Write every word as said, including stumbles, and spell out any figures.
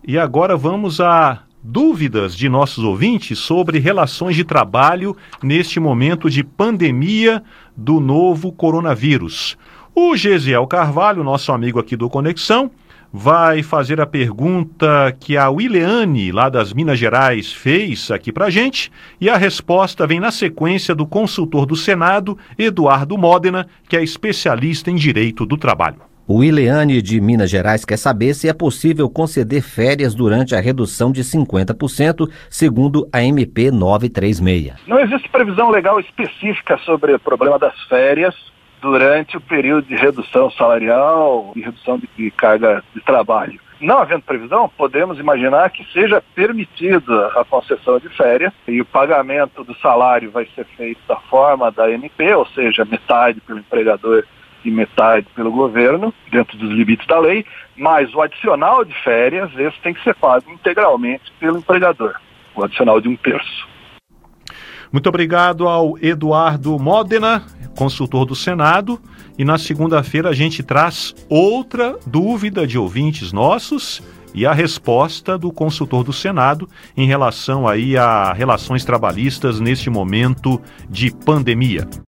E agora vamos a dúvidas de nossos ouvintes sobre relações de trabalho neste momento de pandemia do novo coronavírus. O Gesiel Carvalho, nosso amigo aqui do Conexão, vai fazer a pergunta que a Wiliane, lá das Minas Gerais, fez aqui pra gente, e a resposta vem na sequência do consultor do Senado, Eduardo Modena, que é especialista em direito do trabalho. O Wiliane de Minas Gerais quer saber se é possível conceder férias durante a redução de cinquenta por cento, segundo a M P novecentos e trinta e seis. Não existe previsão legal específica sobre o problema das férias durante o período de redução salarial e redução de, de carga de trabalho. Não havendo previsão, podemos imaginar que seja permitida a concessão de férias e o pagamento do salário vai ser feito da forma da M P, ou seja, metade pelo empregador e metade pelo governo, dentro dos limites da lei, mas o adicional de férias, esse tem que ser pago integralmente pelo empregador, o adicional de um terço. Muito obrigado ao Eduardo Modena, consultor do Senado, e na segunda-feira a gente traz outra dúvida de ouvintes nossos e a resposta do consultor do Senado em relação aí a relações trabalhistas neste momento de pandemia.